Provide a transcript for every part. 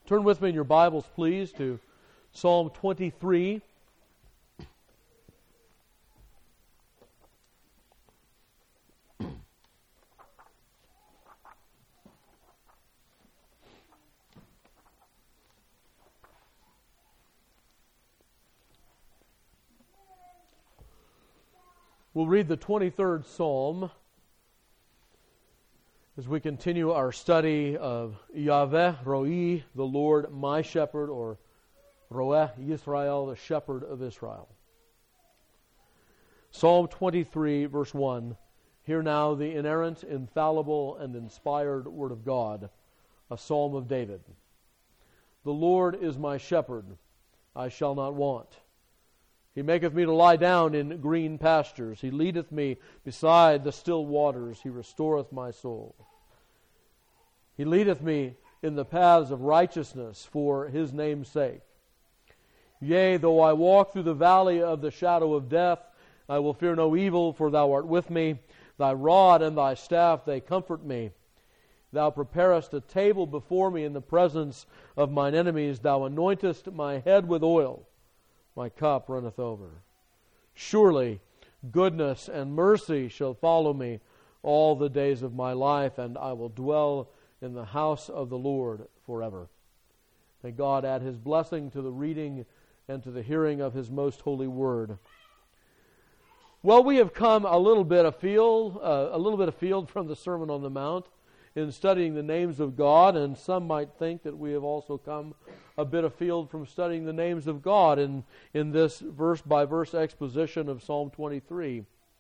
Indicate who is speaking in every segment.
Speaker 1: Turn with me in your Bibles, please, to Psalm 23. We'll read the 23rd Psalm as we continue our study of Yahweh Roi, the Lord my shepherd, or Roeh Yisrael, the shepherd of Israel. Psalm 23, verse 1. Hear now the inerrant, infallible, and inspired word of God, a psalm of David. The Lord is my shepherd, I shall not want. He maketh me to lie down in green pastures. He leadeth me beside the still waters. He restoreth my soul. He leadeth me in the paths of righteousness for His name's sake. Yea, though I walk through the valley of the shadow of death, I will fear no evil, for Thou art with me. Thy rod and Thy staff, they comfort me. Thou preparest a table before me in the presence of mine enemies. Thou anointest my head with oil. My cup runneth over. Surely goodness and mercy shall follow me all the days of my life, and I will dwell in the house of the Lord forever. May God add His blessing to the reading and to the hearing of His most holy word. Well, we have come a little bit afield from the Sermon on the Mount in studying the names of God, and some might think that we have also come a bit afield from studying the names of God in this verse-by-verse exposition of Psalm 23.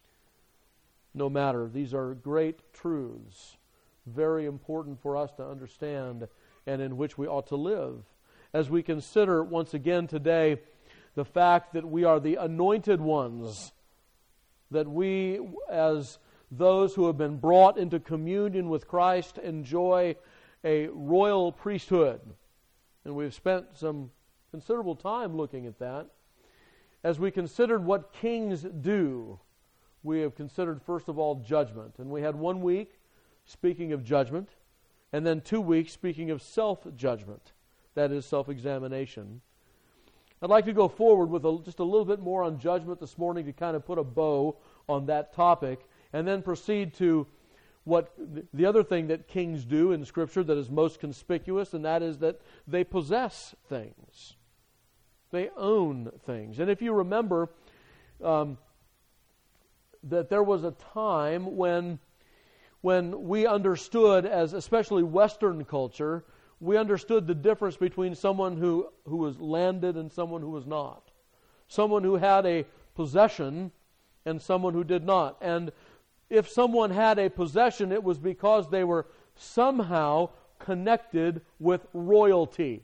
Speaker 1: No matter, these are great truths, very important for us to understand and in which we ought to live. As we consider once again today the fact that we are the anointed ones, that we as those who have been brought into communion with Christ enjoy a royal priesthood. And we've spent some considerable time looking at that. As we considered what kings do, we have considered first of all judgment. And we had 1 week speaking of judgment, and then 2 weeks speaking of self-judgment. That is self-examination. I'd like to go forward with just a little bit more on judgment this morning to kind of put a bow on that topic, and then proceed to what the other thing that kings do in Scripture that is most conspicuous, and that is that they possess things. They own things. And if you remember that there was a time when we understood, as especially Western culture, we understood the difference between someone who was landed and someone who was not. Someone who had a possession and someone who did not. And if someone had a possession, it was because they were somehow connected with royalty.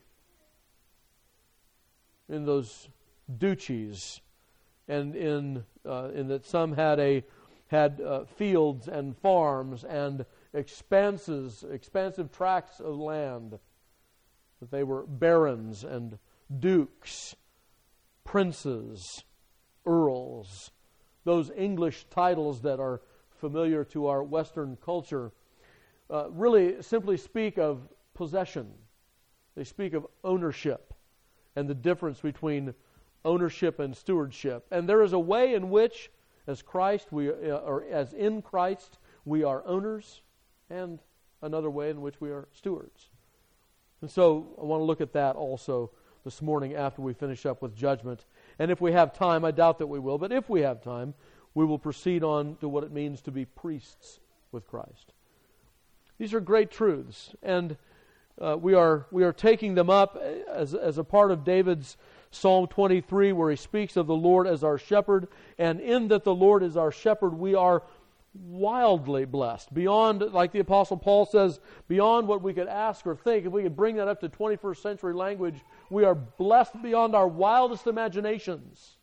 Speaker 1: In those duchies, and in that some had fields and farms and expansive tracts of land. That they were barons and dukes, princes, earls. Those English titles that are familiar to our Western culture really simply speak of possession. They speak of ownership and the difference between ownership and stewardship. And there is a way in which, as in Christ, we are owners, and another way in which we are stewards. And so I want to look at that also this morning after we finish up with judgment. And if we have time, I doubt that we will, but if we have time, we will proceed on to what it means to be priests with Christ. These are great truths, and we are taking them up as a part of David's Psalm 23, where he speaks of the Lord as our shepherd, and in that the Lord is our shepherd, we are wildly blessed, beyond, like the Apostle Paul says, beyond what we could ask or think. If we could bring that up to 21st century language, we are blessed beyond our wildest imaginations.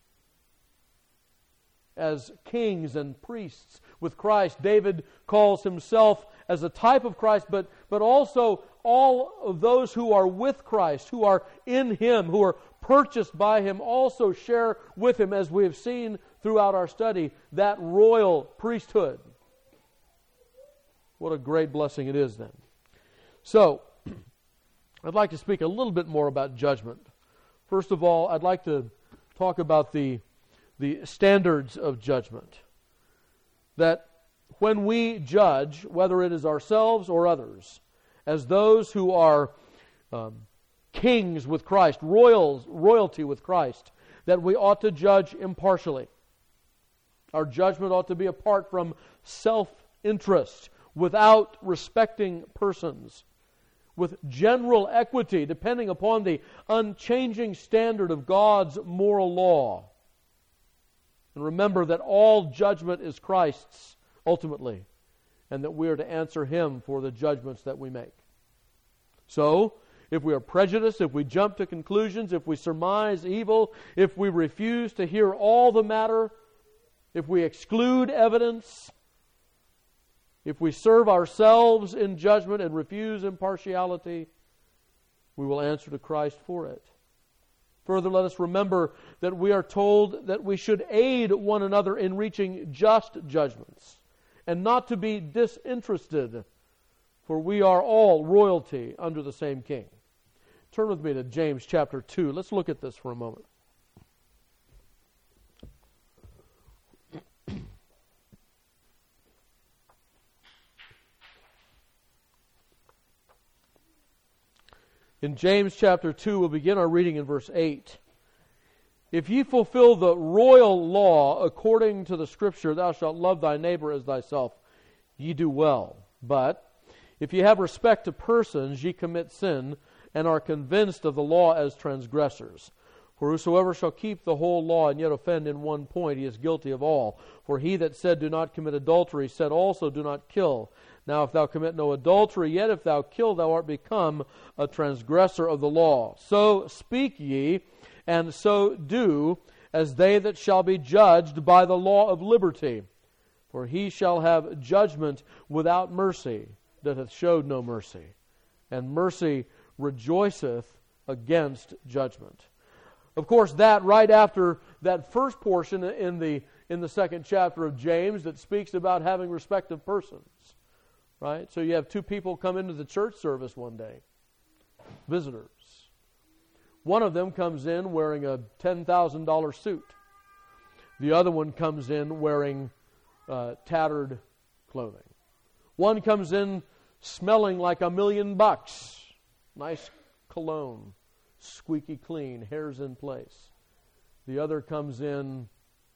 Speaker 1: As kings and priests with Christ, David calls himself as a type of Christ, but also all of those who are with Christ, who are in Him, who are purchased by Him, also share with Him, as we have seen throughout our study, that royal priesthood. What a great blessing it is then. So, I'd like to speak a little bit more about judgment. First of all, I'd like to talk about the standards of judgment. That when we judge, whether it is ourselves or others, as those who are kings with Christ, royalty with Christ, that we ought to judge impartially. Our judgment ought to be apart from self-interest, without respecting persons, with general equity, depending upon the unchanging standard of God's moral law. And remember that all judgment is Christ's, ultimately, and that we are to answer Him for the judgments that we make. So, if we are prejudiced, if we jump to conclusions, if we surmise evil, if we refuse to hear all the matter, if we exclude evidence, if we serve ourselves in judgment and refuse impartiality, we will answer to Christ for it. Further, let us remember that we are told that we should aid one another in reaching just judgments, and not to be disinterested, for we are all royalty under the same King. Turn with me to James chapter 2. Let's look at this for a moment. In James chapter 2, we'll begin our reading in verse 8. If ye fulfill the royal law according to the Scripture, thou shalt love thy neighbor as thyself, ye do well. But if ye have respect to persons, ye commit sin, and are convinced of the law as transgressors. For whosoever shall keep the whole law and yet offend in one point, he is guilty of all. For he that said, do not commit adultery, said also, do not kill. Now if thou commit no adultery, yet if thou kill, thou art become a transgressor of the law. So speak ye, and so do, as they that shall be judged by the law of liberty. For he shall have judgment without mercy, that hath showed no mercy. And mercy rejoiceth against judgment. Of course, that right after that first portion in the second chapter of James that speaks about having respect of persons. Right? So you have two people come into the church service one day. Visitors. One of them comes in wearing a $10,000 suit. The other one comes in wearing tattered clothing. One comes in smelling like $1 million. Nice cologne. Squeaky clean. Hair's in place. The other comes in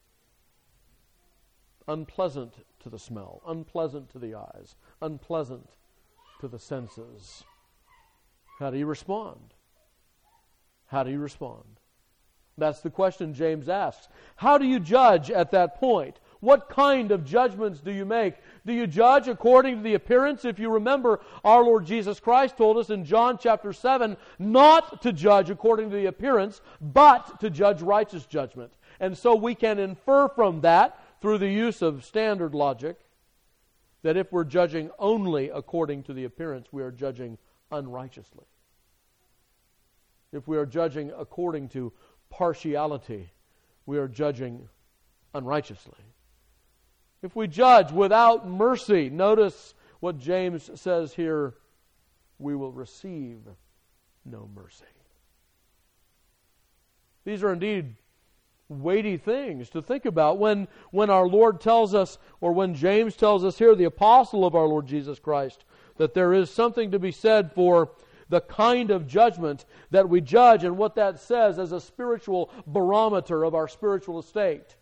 Speaker 1: unpleasant to the smell, unpleasant to the eyes, unpleasant to the senses. How do you respond? How do you respond? That's the question James asks. How do you judge at that point? What kind of judgments do you make? Do you judge according to the appearance? If you remember, our Lord Jesus Christ told us in John chapter 7 not to judge according to the appearance, but to judge righteous judgment. And so we can infer from that, through the use of standard logic, that if we're judging only according to the appearance, we are judging unrighteously. If we are judging according to partiality, we are judging unrighteously. If we judge without mercy, notice what James says here, we will receive no mercy. These are indeed weighty things to think about when our Lord tells us, or when James tells us here, the apostle of our Lord Jesus Christ, that there is something to be said for the kind of judgment that we judge and what that says as a spiritual barometer of our spiritual estate.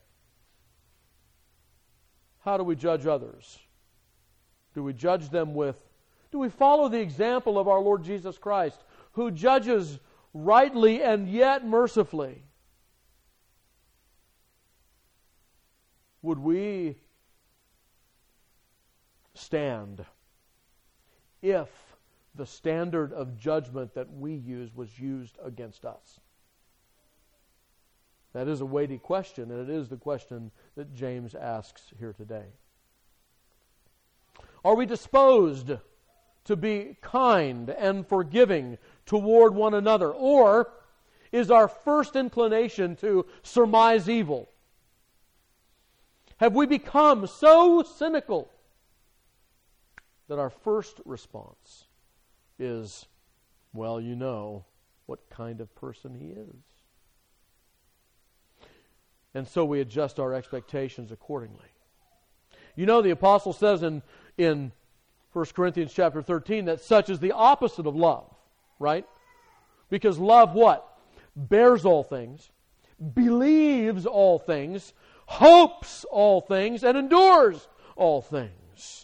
Speaker 1: How do we judge others? Do we judge them do we follow the example of our Lord Jesus Christ, who judges rightly and yet mercifully? Would we stand if the standard of judgment that we use was used against us? That is a weighty question, and it is the question that James asks here today. Are we disposed to be kind and forgiving toward one another? Or is our first inclination to surmise evil? Have we become so cynical that our first response is well, you know what kind of person he is. And so we adjust our expectations accordingly. You know, the apostle says in 1 Corinthians chapter 13 that such is the opposite of love, right? Because love what? Bears all things, believes all things, hopes all things, and endures all things.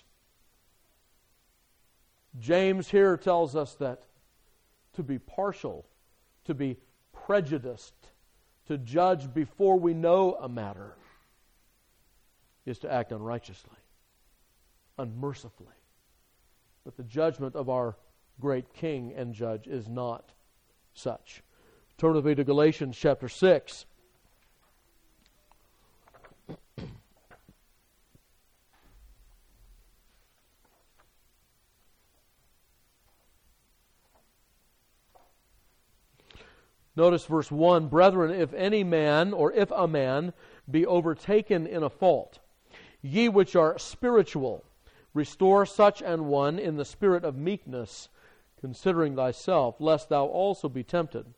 Speaker 1: James here tells us that to be partial, to be prejudiced, to judge before we know a matter is to act unrighteously, unmercifully. But the judgment of our great King and Judge is not such. Turn with me to Galatians chapter 6. Notice verse 1, Brethren, if any man, or if a man, be overtaken in a fault, ye which are spiritual, restore such an one in the spirit of meekness, considering thyself, lest thou also be tempted.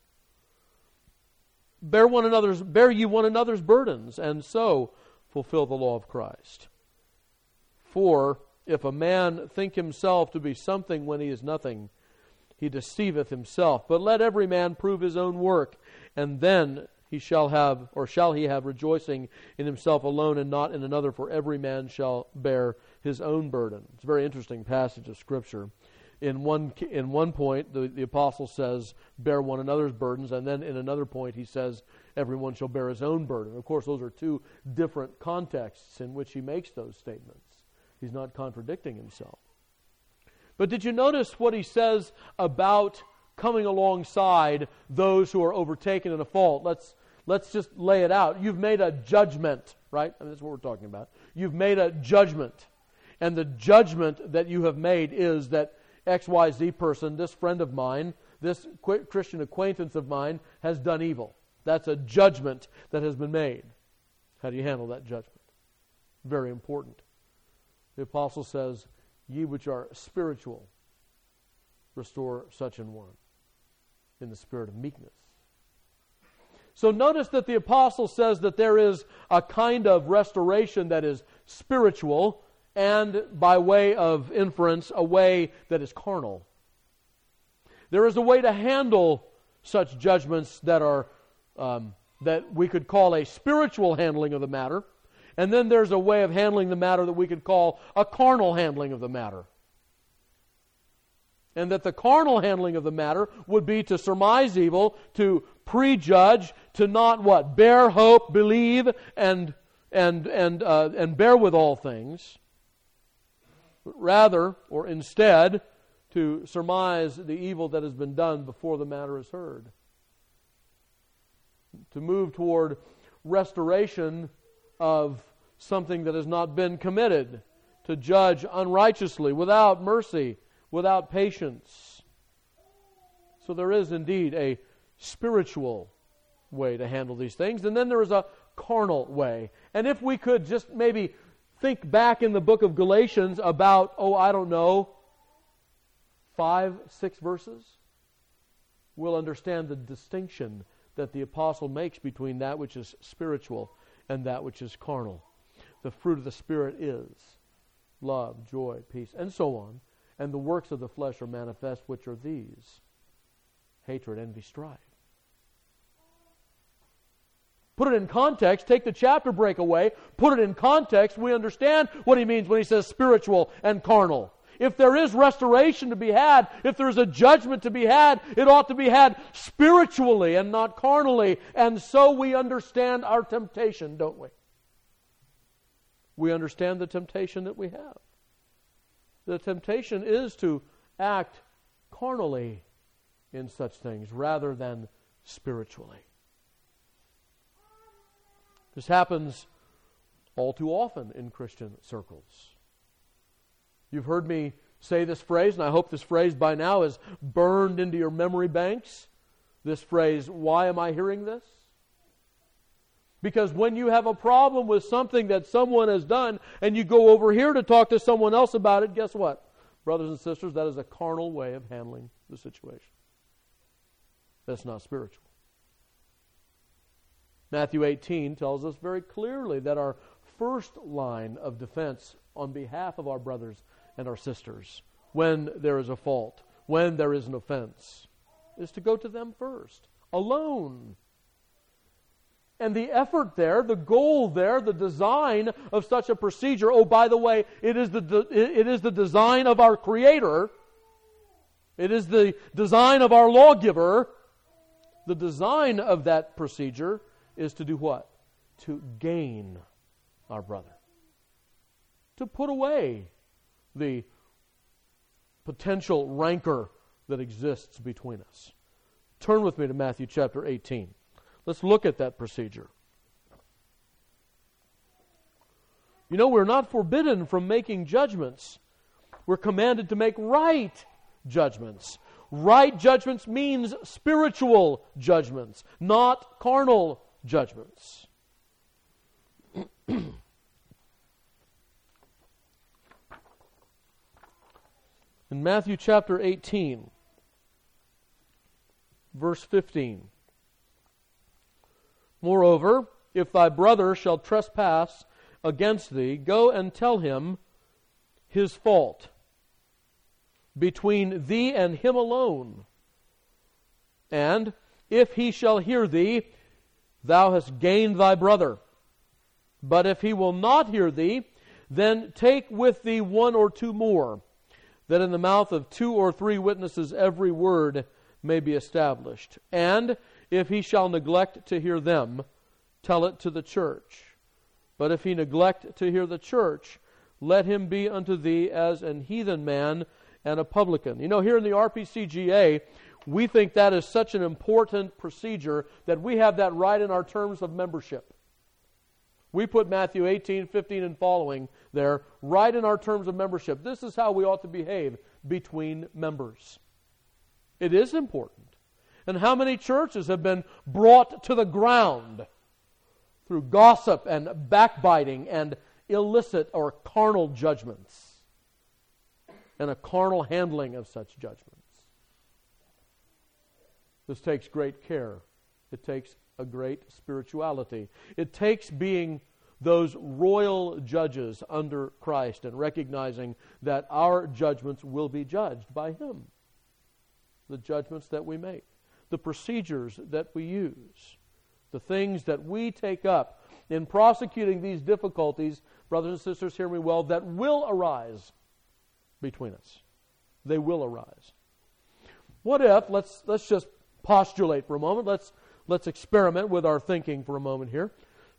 Speaker 1: Bear ye one another's burdens, and so fulfill the law of Christ. For if a man think himself to be something when he is nothing, he deceiveth himself. But let every man prove his own work, and then shall he have rejoicing in himself alone and not in another, for every man shall bear his own burden. It's a very interesting passage of Scripture. In one point, the apostle says, bear one another's burdens, and then in another point he says, everyone shall bear his own burden. Of course, those are two different contexts in which he makes those statements. He's not contradicting himself. But did you notice what he says about coming alongside those who are overtaken in a fault? Let's just lay it out. You've made a judgment, right? I mean, that's what we're talking about. You've made a judgment. And the judgment that you have made is that XYZ person, this friend of mine, this Christian acquaintance of mine has done evil. That's a judgment that has been made. How do you handle that judgment? Very important. The apostle says, ye which are spiritual, restore such an one in the spirit of meekness. So notice that the apostle says that there is a kind of restoration that is spiritual, and by way of inference, a way that is carnal. There is a way to handle such judgments that are that we could call a spiritual handling of the matter, and then there's a way of handling the matter that we could call a carnal handling of the matter. And that the carnal handling of the matter would be to surmise evil, to prejudge, to not what? Bear hope, believe, and bear with all things. Rather, or instead, to surmise the evil that has been done before the matter is heard. To move toward restoration of something that has not been committed. To judge unrighteously, without mercy, without patience. So there is indeed a spiritual way to handle these things, and then there is a carnal way. And if we could just maybe think back in the book of Galatians about, 5, 6 verses, we'll understand the distinction that the apostle makes between that which is spiritual and that which is carnal. The fruit of the Spirit is love, joy, peace, and so on. And the works of the flesh are manifest, which are these: hatred, envy, strife. Put it in context, take the chapter break away, put it in context, we understand what he means when he says spiritual and carnal. If there is restoration to be had, if there is a judgment to be had, it ought to be had spiritually and not carnally. And so we understand our temptation, don't we? We understand the temptation that we have. The temptation is to act carnally in such things rather than spiritually. This happens all too often in Christian circles. You've heard me say this phrase, and I hope this phrase by now is burned into your memory banks. This phrase, why am I hearing this? Because when you have a problem with something that someone has done, and you go over here to talk to someone else about it, guess what? Brothers and sisters, that is a carnal way of handling the situation. That's not spiritual. Matthew 18 tells us very clearly that our first line of defense on behalf of our brothers and our sisters, when there is a fault, when there is an offense, is to go to them first, alone. And the effort there, the goal there, the design of such a procedure, oh, by the way, it is the design of our Creator. It is the design of our lawgiver. The design of that procedure is to do what? To gain our brother. To put away the potential rancor that exists between us. Turn with me to Matthew chapter 18. Let's look at that procedure. You know, we're not forbidden from making judgments. We're commanded to make right judgments. Right judgments means spiritual judgments, not carnal judgments. In Matthew chapter 18, verse 15. Moreover, if thy brother shall trespass against thee, go and tell him his fault between thee and him alone. And if he shall hear thee, thou hast gained thy brother. But if he will not hear thee, then take with thee one or two more, that in the mouth of 2 or 3 witnesses every word may be established. And if he shall neglect to hear them, tell it to the church. But if he neglect to hear the church, let him be unto thee as an heathen man and a publican. You know, here in the RPCGA, we think that is such an important procedure that we have that right in our terms of membership. We put Matthew 18, 15 and following there right in our terms of membership. This is how we ought to behave between members. It is important. And how many churches have been brought to the ground through gossip and backbiting and illicit or carnal judgments and a carnal handling of such judgments? This takes great care. It takes a great spirituality. It takes being those royal judges under Christ and recognizing that our judgments will be judged by Him. The judgments that we make, the procedures that we use, the things that we take up in prosecuting these difficulties, brothers and sisters, hear me well, that will arise between us. They will arise. What if, let's just postulate for a moment, let's experiment with our thinking for a moment here.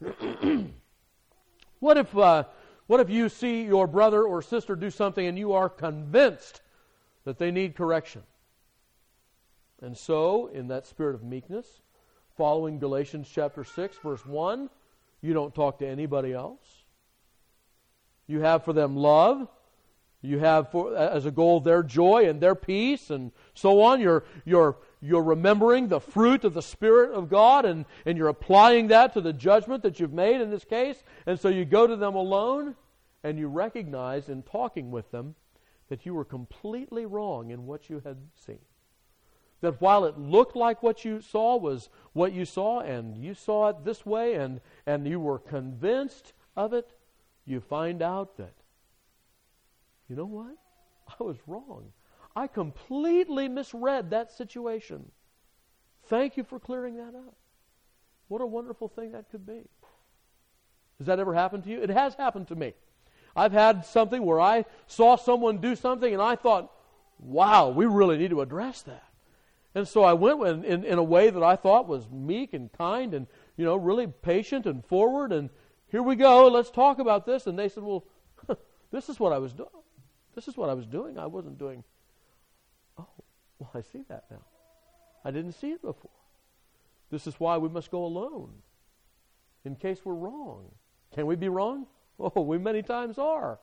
Speaker 1: What if you see your brother or sister do something and you are convinced that they need correction? And so, in that spirit of meekness, following Galatians chapter 6, verse 1, you don't talk to anybody else. You have for them love. You have for as a goal their joy and their peace and so on. You're remembering the fruit of the Spirit of God and you're applying that to the judgment that you've made in this case. And so you go to them alone and you recognize in talking with them that you were completely wrong in what you had seen. That while it looked like what you saw was what you saw and you saw it this way and you were convinced of it, you find out that, you know what? I was wrong. I completely misread that situation. Thank you for clearing that up. What a wonderful thing that could be. Has that ever happened to you? It has happened to me. I've had something where I saw someone do something and I thought, wow, we really need to address that. And so I went in a way that I thought was meek and kind and, you know, really patient and forward. And here we go, let's talk about this. And they said, well, this is what I was doing. This is what I was doing. I wasn't doing. Oh, well, I see that now. I didn't see it before. This is why we must go alone in case we're wrong. Can we be wrong? Oh, we many times are.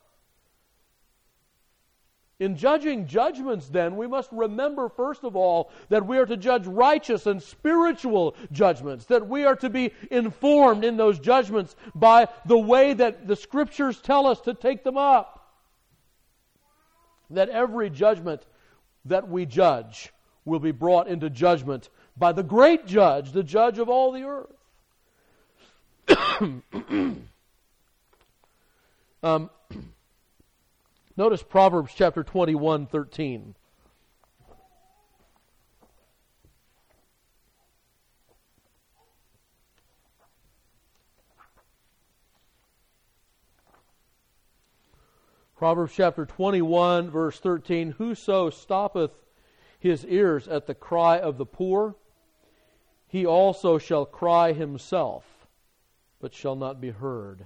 Speaker 1: In judging judgments, then, we must remember, first of all, that we are to judge righteous and spiritual judgments, that we are to be informed in those judgments by the way that the Scriptures tell us to take them up. That every judgment that we judge will be brought into judgment by the great judge, the judge of all the earth. Notice Proverbs chapter 21:13. Proverbs chapter 21, verse 13, Whoso stoppeth his ears at the cry of the poor, he also shall cry himself, but shall not be heard.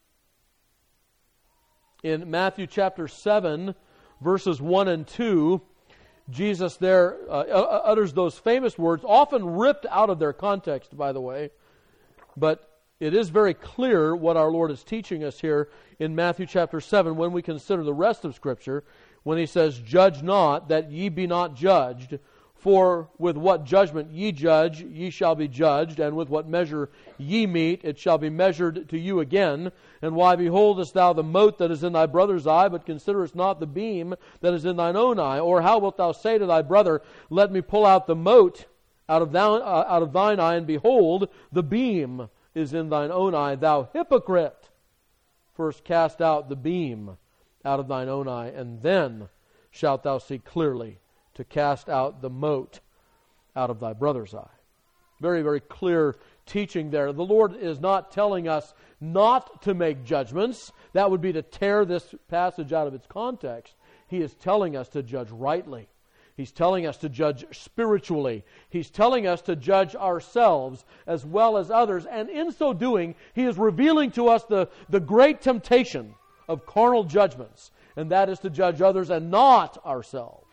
Speaker 1: In Matthew chapter 7, verses 1 and 2, Jesus there utters those famous words, often ripped out of their context, by the way, but it is very clear what our Lord is teaching us here in Matthew chapter 7 when we consider the rest of Scripture, when He says, Judge not, that ye be not judged, for with what judgment ye judge, ye shall be judged, and with what measure ye mete, it shall be measured to you again. And why beholdest thou the mote that is in thy brother's eye, but considerest not the beam that is in thine own eye? Or how wilt thou say to thy brother, Let me pull out the mote out of thine eye, and behold, the beam is in thine own eye, thou hypocrite. First cast out the beam out of thine own eye, and then shalt thou see clearly to cast out the mote out of thy brother's eye. Very, very clear teaching there. The Lord is not telling us not to make judgments. That would be to tear this passage out of its context. He is telling us to judge rightly. He's telling us to judge spiritually. He's telling us to judge ourselves as well as others. And in so doing, He is revealing to us the great temptation of carnal judgments. And that is to judge others and not ourselves.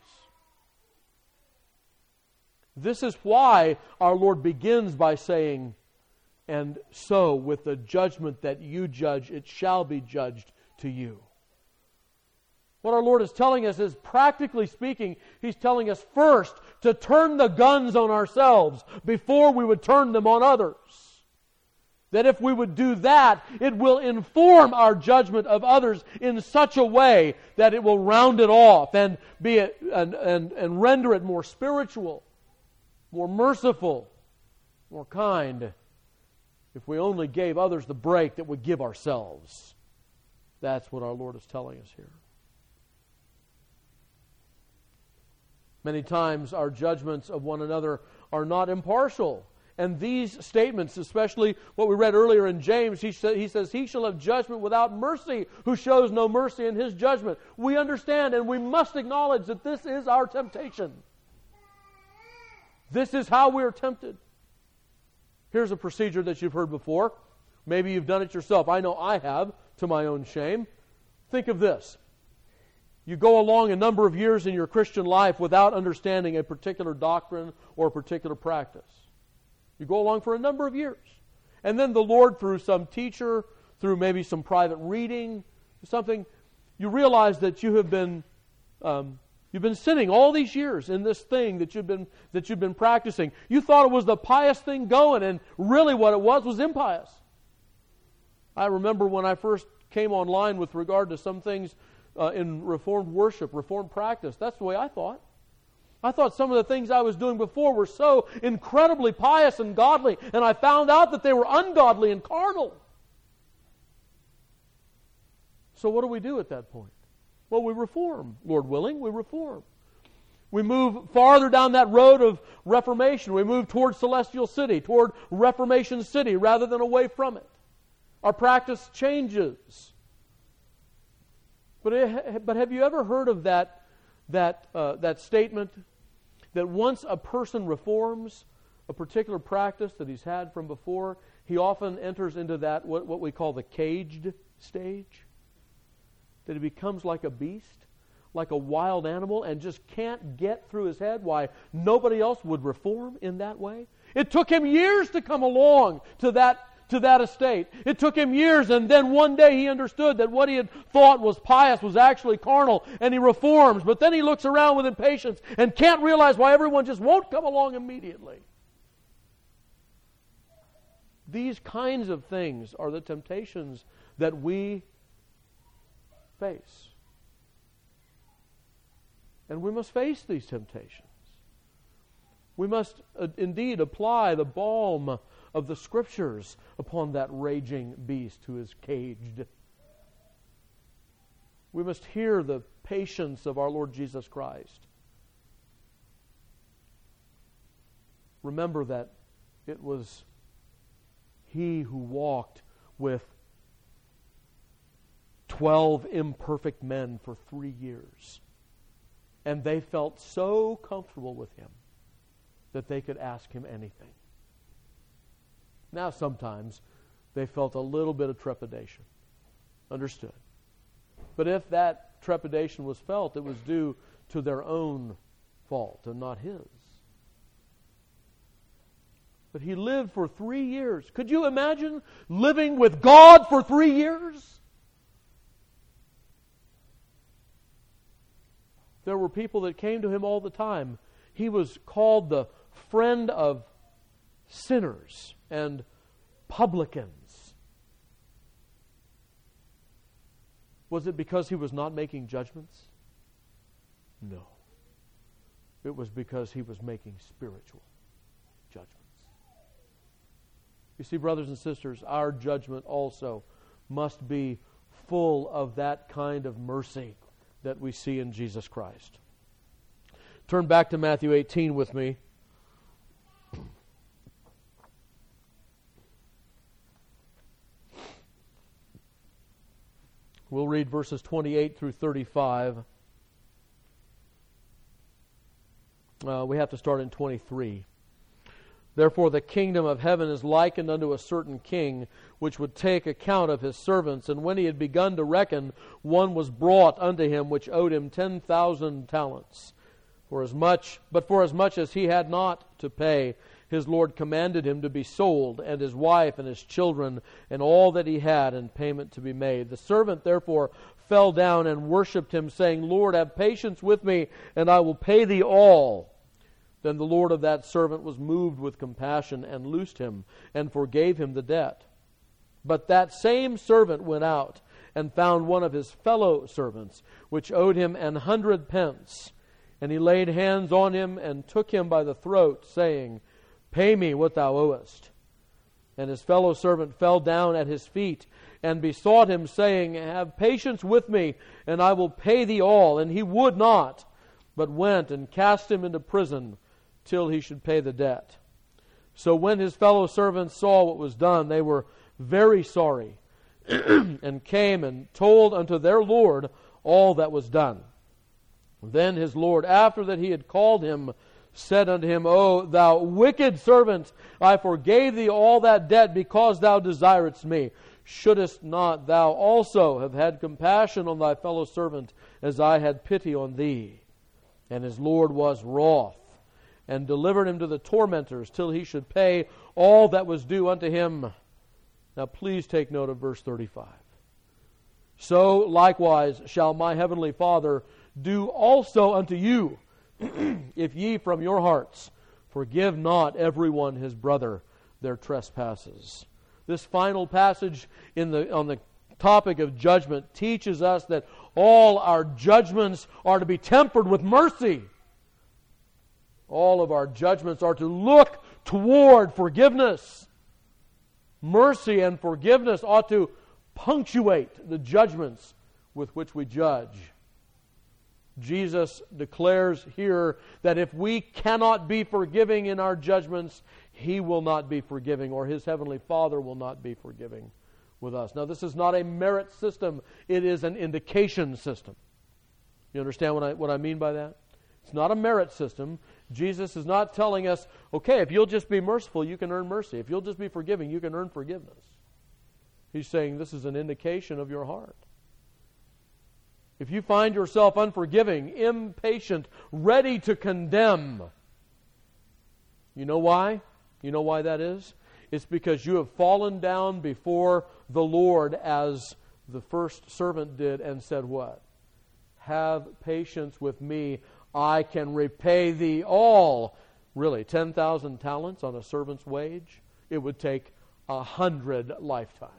Speaker 1: This is why our Lord begins by saying, And so with the judgment that you judge, it shall be judged to you. What our Lord is telling us is, practically speaking, He's telling us first to turn the guns on ourselves before we would turn them on others. That if we would do that, it will inform our judgment of others in such a way that it will round it off and and render it more spiritual, more merciful, more kind, if we only gave others the break that would give ourselves. That's what our Lord is telling us here. Many times our judgments of one another are not impartial. And these statements, especially what we read earlier in James, he says, He shall have judgment without mercy, who shows no mercy in his judgment. We understand and we must acknowledge that this is our temptation. This is how we are tempted. Here's a procedure that you've heard before. Maybe you've done it yourself. I know I have, to my own shame. Think of this. You go along a number of years in your Christian life without understanding a particular doctrine or a particular practice. You go along for a number of years. And then the Lord, through some teacher, through maybe some private reading, something, you realize that you've been sinning all these years in this thing that you've been practicing. You thought it was the pious thing going, and really what it was impious. I remember when I first came online with regard to some things in Reformed worship, Reformed practice. That's the way I thought. I thought some of the things I was doing before were so incredibly pious and godly, and I found out that they were ungodly and carnal. So what do we do at that point? Well, we reform. Lord willing, we reform. We move farther down that road of reformation. We move toward Celestial City, toward Reformation City, rather than away from it. Our practice changes. But have you ever heard of that statement that once a person reforms a particular practice that he's had from before, he often enters into that what we call the caged stage? That he becomes like a beast, like a wild animal, and just can't get through his head why nobody else would reform in that way. It took him years to come along to that estate. It took him years, and then one day he understood that what he had thought was pious was actually carnal, and he reforms. But then he looks around with impatience and can't realize why everyone just won't come along immediately. These kinds of things are the temptations that we face. And we must face these temptations. We must indeed apply the balm of the Scriptures upon that raging beast who is caged. We must hear the patience of our Lord Jesus Christ. Remember that it was He who walked with 12 imperfect men for 3 years. And they felt so comfortable with Him that they could ask Him anything. Now sometimes they felt a little bit of trepidation. Understood. But if that trepidation was felt, it was due to their own fault and not His. But He lived for 3 years. Could you imagine living with God for 3 years? There were people that came to Him all the time. He was called the friend of sinners and publicans. Was it because He was not making judgments? No. It was because He was making spiritual judgments. You see, brothers and sisters, our judgment also must be full of that kind of mercy that we see in Jesus Christ. Turn back to Matthew 18 with me. We'll read verses 28 through 35. We have to start in 23. Therefore the kingdom of heaven is likened unto a certain king, which would take account of his servants. And when he had begun to reckon, one was brought unto him, which owed him 10,000 talents. For as much as he had not to pay, his Lord commanded him to be sold, and his wife and his children, and all that he had, and payment to be made. The servant therefore fell down and worshipped him, saying, Lord, have patience with me, and I will pay thee all. Then the Lord of that servant was moved with compassion, and loosed him, and forgave him the debt. But that same servant went out, and found one of his fellow servants, which owed him 100 pence. And he laid hands on him, and took him by the throat, saying, Pay me what thou owest. And his fellow servant fell down at his feet, and besought him, saying, Have patience with me, and I will pay thee all. And he would not, but went and cast him into prison, till he should pay the debt. So when his fellow servants saw what was done, they were very sorry, and came and told unto their Lord all that was done. Then his Lord, after that he had called him, said unto him, O thou wicked servant, I forgave thee all that debt, because thou desiredst me. Shouldest not thou also have had compassion on thy fellow servant, as I had pity on thee? And his Lord was wroth, and delivered him to the tormentors, till he should pay all that was due unto him. Now please take note of verse 35. So likewise shall my heavenly Father do also unto you, if ye from your hearts forgive not everyone his brother their trespasses. This final passage on the topic of judgment teaches us that all our judgments are to be tempered with mercy. All of our judgments are to look toward forgiveness. Mercy and forgiveness ought to punctuate the judgments with which we judge. Jesus declares here that if we cannot be forgiving in our judgments, He will not be forgiving, or His Heavenly Father will not be forgiving with us. Now, this is not a merit system. It is an indication system. You understand what I mean by that? It's not a merit system. Jesus is not telling us, okay, if you'll just be merciful, you can earn mercy. If you'll just be forgiving, you can earn forgiveness. He's saying this is an indication of your heart. If you find yourself unforgiving, impatient, ready to condemn, you know why? You know why that is? It's because you have fallen down before the Lord as the first servant did and said what? Have patience with me. I can repay thee all. Really, 10,000 talents on a servant's wage? It would take 100 lifetimes.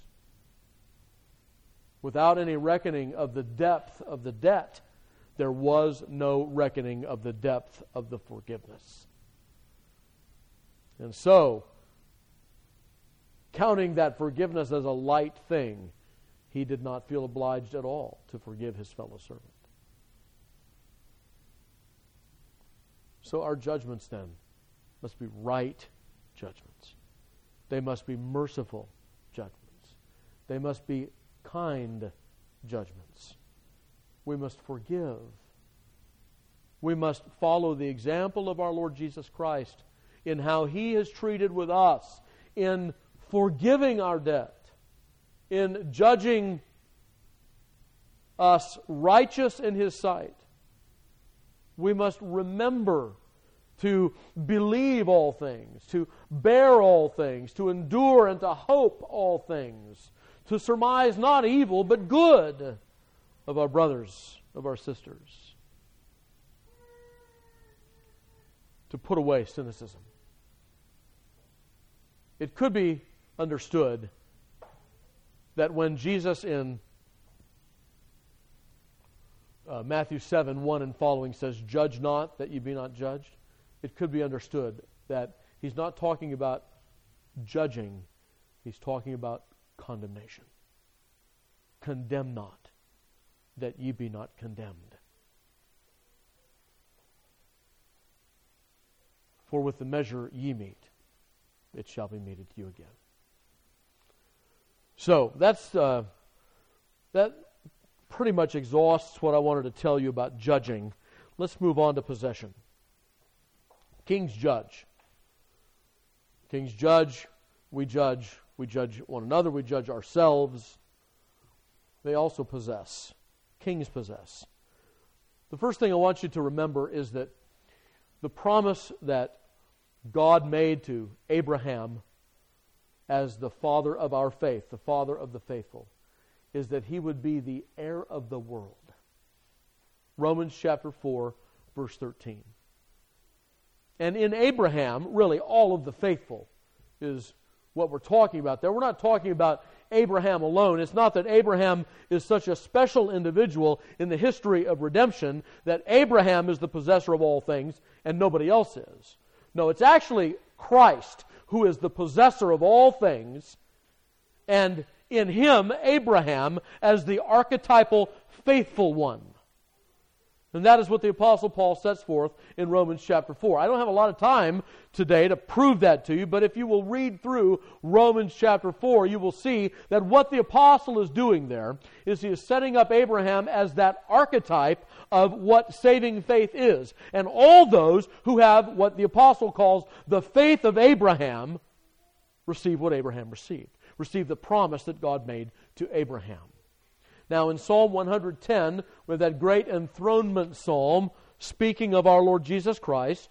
Speaker 1: Without any reckoning of the depth of the debt, there was no reckoning of the depth of the forgiveness. And so, counting that forgiveness as a light thing, he did not feel obliged at all to forgive his fellow servant. So our judgments then must be right judgments. They must be merciful judgments. They must be kind judgments. We must forgive. We must follow the example of our Lord Jesus Christ in how He has treated with us, in forgiving our debt, in judging us righteous in His sight. We must remember to believe all things, to bear all things, to endure and to hope all things, to surmise not evil but good of our brothers, of our sisters, to put away cynicism. It could be understood that when Jesus in Matthew 7, 1 and following says, "Judge not, that ye be not judged," it could be understood that He's not talking about judging, He's talking about condemnation. Condemn not, that ye be not condemned. For with the measure ye meet, it shall be meted to you again. So, that pretty much exhausts what I wanted to tell you about judging. Let's move on to possession. Kings judge. Kings judge, we judge one another, we judge ourselves. They also possess. Kings possess. The first thing I want you to remember is that the promise that God made to Abraham as the father of our faith, the father of the faithful, is that he would be the heir of the world. Romans chapter 4, verse 13. And in Abraham, really all of the faithful is what we're talking about there. We're not talking about Abraham alone. It's not that Abraham is such a special individual in the history of redemption that Abraham is the possessor of all things and nobody else is. No, it's actually Christ who is the possessor of all things, and in Him, Abraham, as the archetypal faithful one. And that is what the Apostle Paul sets forth in Romans chapter 4. I don't have a lot of time today to prove that to you, but if you will read through Romans chapter 4, you will see that what the Apostle is doing there is he is setting up Abraham as that archetype of what saving faith is. And all those who have what the Apostle calls the faith of Abraham receive what Abraham received. Receive the promise that God made to Abraham. Now in Psalm 110, with that great enthronement psalm, speaking of our Lord Jesus Christ,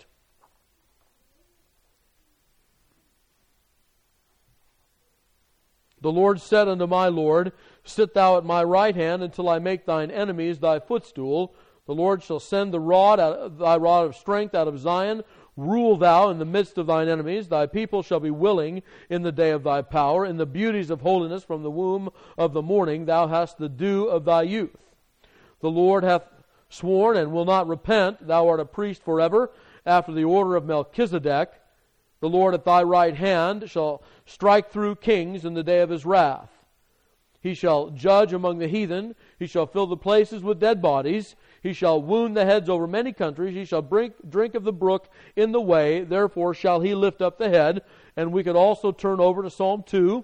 Speaker 1: the Lord said unto my Lord, Sit thou at my right hand until I make thine enemies thy footstool. The Lord shall send thy rod of strength out of Zion. Rule thou in the midst of thine enemies. Thy people shall be willing in the day of thy power. In the beauties of holiness from the womb of the morning thou hast the dew of thy youth. The Lord hath sworn and will not repent. Thou art a priest forever, after the order of Melchizedek. The Lord at thy right hand shall strike through kings in the day of His wrath. He shall judge among the heathen. He shall fill the places with dead bodies. He shall wound the heads over many countries. He shall drink of the brook in the way. Therefore shall he lift up the head. And we could also turn over to Psalm 2.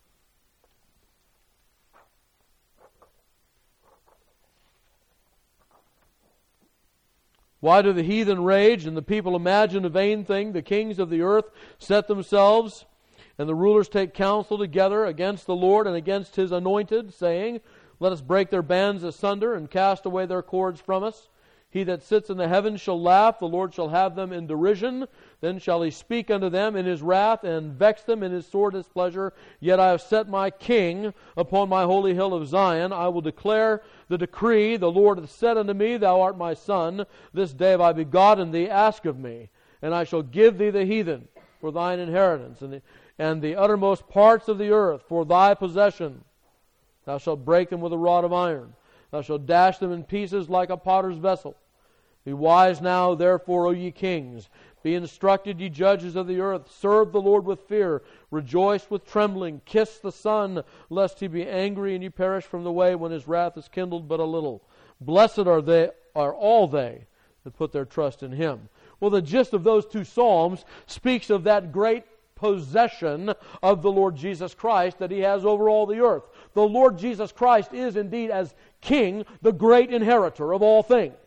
Speaker 1: Why do the heathen rage and the people imagine a vain thing? The kings of the earth set themselves, and the rulers take counsel together against the Lord and against His anointed, saying, Let us break their bands asunder and cast away their cords from us. He that sits in the heavens shall laugh, the Lord shall have them in derision. Then shall He speak unto them in His wrath, and vex them in His sore displeasure. Yet I have set my King upon my holy hill of Zion. I will declare the decree. The Lord hath said unto me, Thou art my son. This day have I begotten thee. Ask of me, and I shall give thee the heathen for thine inheritance, and the uttermost parts of the earth for thy possession. Thou shalt break them with a rod of iron. Thou shalt dash them in pieces like a potter's vessel. Be wise now, therefore, O ye kings. Be instructed, ye judges of the earth. Serve the Lord with fear. Rejoice with trembling. Kiss the Son, lest he be angry and ye perish from the way when his wrath is kindled but a little. Blessed are all they that put their trust in him. Well, the gist of those two psalms speaks of that great possession of the Lord Jesus Christ that he has over all the earth. The Lord Jesus Christ is indeed, as King, the great inheritor of all things.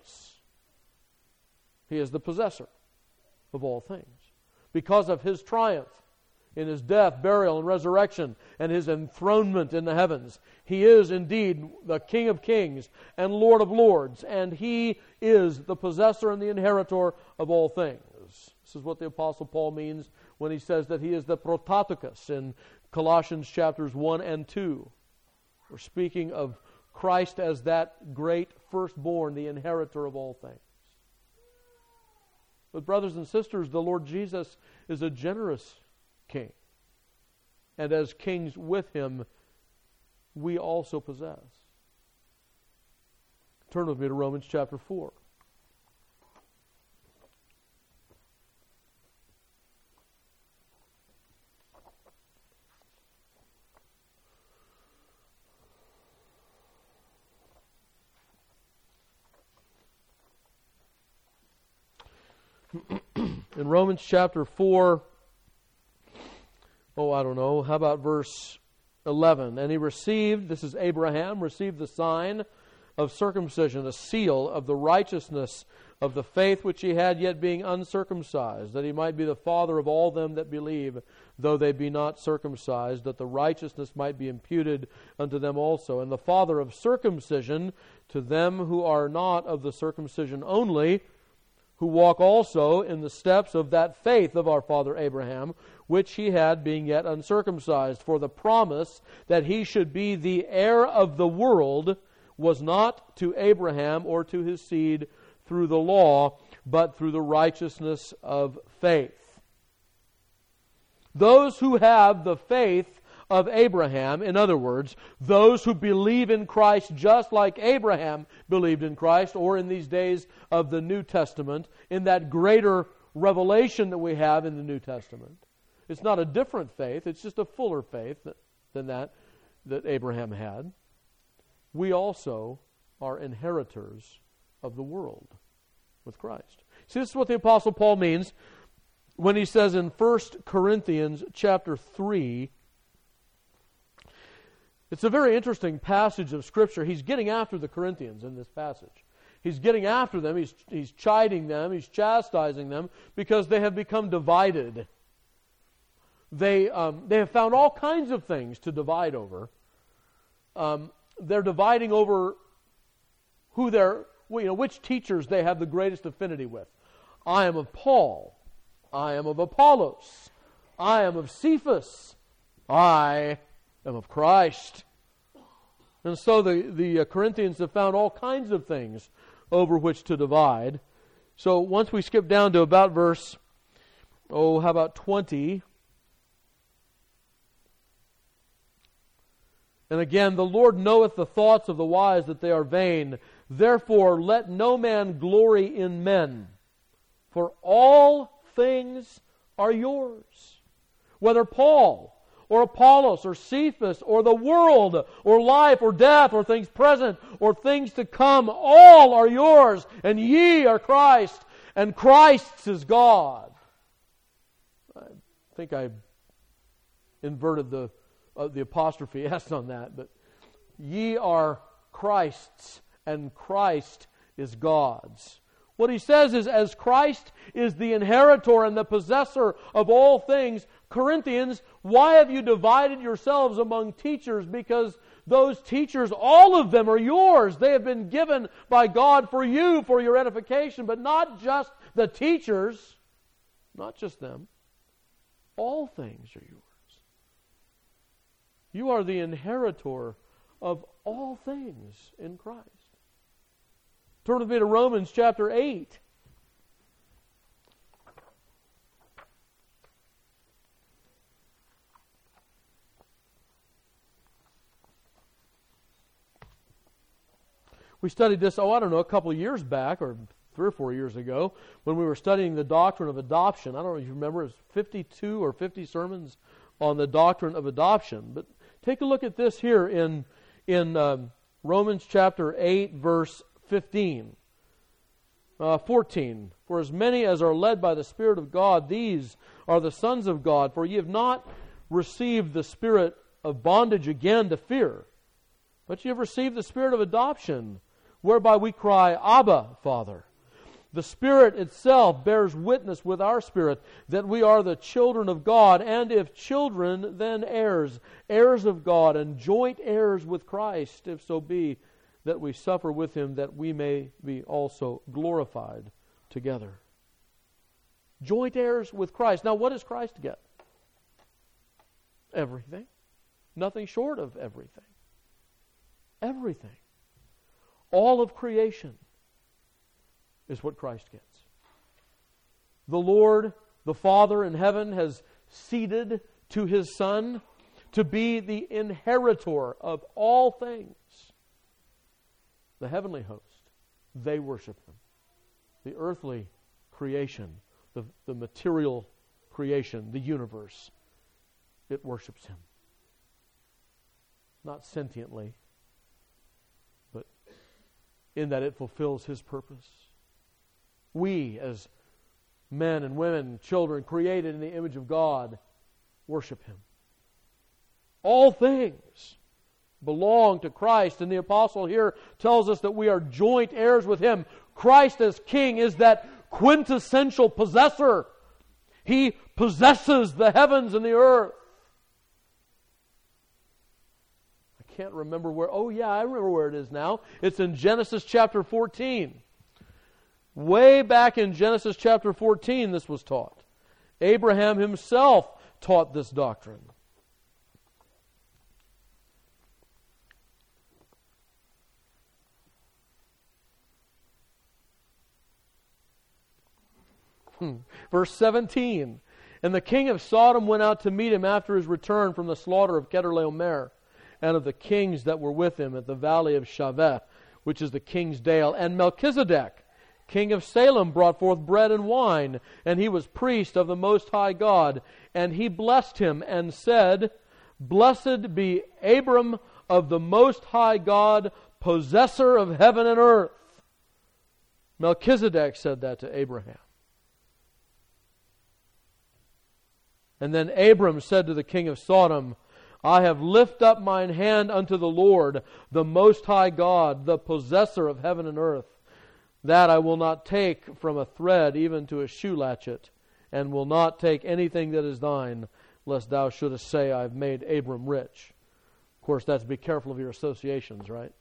Speaker 1: He is the possessor of all things. Because of his triumph in his death, burial, and resurrection, and his enthronement in the heavens, he is indeed the King of kings and Lord of lords, and he is the possessor and the inheritor of all things. This is what the Apostle Paul means when he says that he is the prototokos in Colossians chapters 1 and 2. We're speaking of Christ as that great firstborn, the inheritor of all things. But brothers and sisters, the Lord Jesus is a generous King. And as kings with him, we also possess. Turn with me to Romans chapter 4. In Romans chapter 4, how about verse 11? And he received, this is Abraham, received the sign of circumcision, a seal of the righteousness of the faith which he had, yet being uncircumcised, that he might be the father of all them that believe, though they be not circumcised, that the righteousness might be imputed unto them also. And the father of circumcision to them who are not of the circumcision only, who walk also in the steps of that faith of our father Abraham, which he had being yet uncircumcised. For the promise that he should be the heir of the world was not to Abraham or to his seed through the law, but through the righteousness of faith. Those who have the faith of Abraham, in other words, those who believe in Christ just like Abraham believed in Christ, or in these days of the New Testament, in that greater revelation that we have in the New Testament. It's not a different faith, it's just a fuller faith than that Abraham had. We also are inheritors of the world with Christ. See, this is what the Apostle Paul means when he says in 1 Corinthians chapter 3, it's a very interesting passage of Scripture. He's getting after the Corinthians in this passage. He's getting after them, he's chiding them, he's chastising them, because they have become divided. They have found all kinds of things to divide over. They're dividing over which teachers they have the greatest affinity with. I am of Paul. I am of Apollos. I am of Cephas. I am of Christ. And so the Corinthians have found all kinds of things over which to divide. So once we skip down to about verse, how about 20? And again, the Lord knoweth the thoughts of the wise, that they are vain. Therefore let no man glory in men, for all things are yours. Whether Paul or Apollos or Cephas or the world or life or death or things present or things to come, all are yours, and ye are Christ, and Christ's is God. I think I inverted the apostrophe S on that, but ye are Christ's, and Christ is God's. What he says is, as Christ is the inheritor and the possessor of all things, Corinthians, why have you divided yourselves among teachers? Because those teachers, all of them are yours. They have been given by God for you, for your edification, but not just the teachers, not just them. All things are yours. You are the inheritor of all things in Christ. Turn with me to Romans chapter 8. We studied this, a couple of years back, or 3 or 4 years ago when we were studying the doctrine of adoption. I don't know if you remember, it was 52 or 50 sermons on the doctrine of adoption. But take a look at this here in Romans chapter 8, verse 14. For as many as are led by the Spirit of God, these are the sons of God. For ye have not received the spirit of bondage again to fear, but ye have received the spirit of adoption, whereby we cry, Abba, Father. The Spirit itself bears witness with our spirit that we are the children of God, and if children, then heirs, heirs of God, and joint heirs with Christ, if so be that we suffer with Him, that we may be also glorified together. Joint heirs with Christ. Now, what does Christ get? Everything. Nothing short of everything. Everything. All of creation is what Christ gets. The Lord, the Father in heaven, has ceded to His Son to be the inheritor of all things. The heavenly host, they worship Him. The earthly creation, the material creation, the universe, it worships Him. Not sentiently, but in that it fulfills His purpose. We, as men and women, children created in the image of God, worship Him. All things belong to Christ, and the apostle here tells us that we are joint heirs with Him. Christ as King is that quintessential possessor. He possesses the heavens and the earth. I can't remember where. Oh yeah, I remember where it is now. It's in Genesis chapter 14. Way back in Genesis chapter 14 this was taught. Abraham himself taught this doctrine. Verse 17. And the king of Sodom went out to meet him after his return from the slaughter of Kedorlaomer, and of the kings that were with him at the valley of Shaveh, which is the king's dale. And Melchizedek, king of Salem, brought forth bread and wine, and he was priest of the Most High God. And he blessed him and said, Blessed be Abram of the Most High God, possessor of heaven and earth. Melchizedek said that to Abraham. And then Abram said to the king of Sodom, I have lifted up mine hand unto the Lord, the Most High God, the possessor of heaven and earth, that I will not take from a thread even to a shoe latchet, and will not take anything that is thine, lest thou shouldest say, I have made Abram rich. Of course, that's be careful of your associations, right?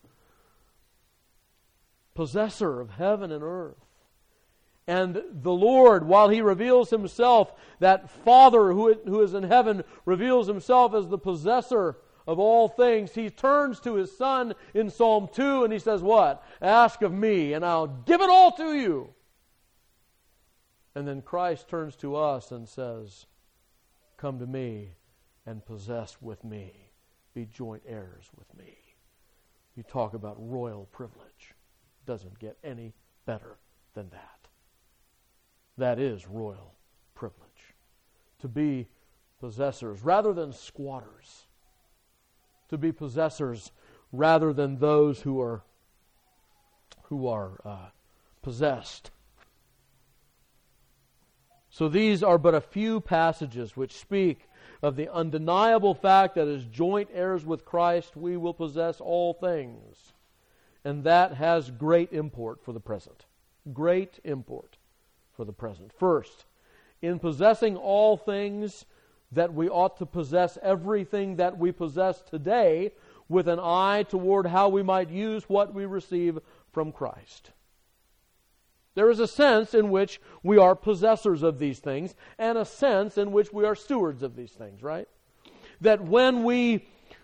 Speaker 1: Possessor of heaven and earth. And the Lord, while He reveals Himself, that Father who is in heaven reveals Himself as the possessor of all things, He turns to His Son in Psalm 2 and He says what? Ask of me and I'll give it all to you. And then Christ turns to us and says, come to me and possess with me. Be joint heirs with me. You talk about royal privilege. Doesn't get any better than that. That is royal privilege. To be possessors rather than squatters. To be possessors rather than those who are possessed. So these are but a few passages which speak of the undeniable fact that as joint heirs with Christ we will possess all things. And that has great import for the present. Great import for the present. First, in possessing all things, that we ought to possess everything that we possess today with an eye toward how we might use what we receive from Christ. There is a sense in which we are possessors of these things and a sense in which we are stewards of these things, right? That when we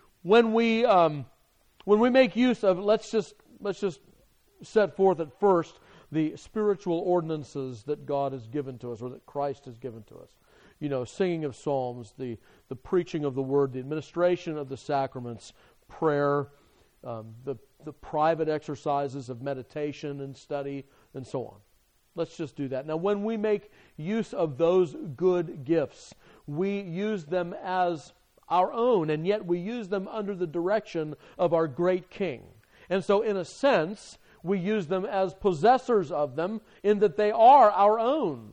Speaker 1: make use of, let's just set forth at first the spiritual ordinances that God has given to us, or that Christ has given to us. You know, singing of psalms, the preaching of the word, the administration of the sacraments, prayer, the private exercises of meditation and study, and so on. Let's just do that. Now, when we make use of those good gifts, we use them as our own, and yet we use them under the direction of our great King. And so, in a sense, we use them as possessors of them, in that they are our own.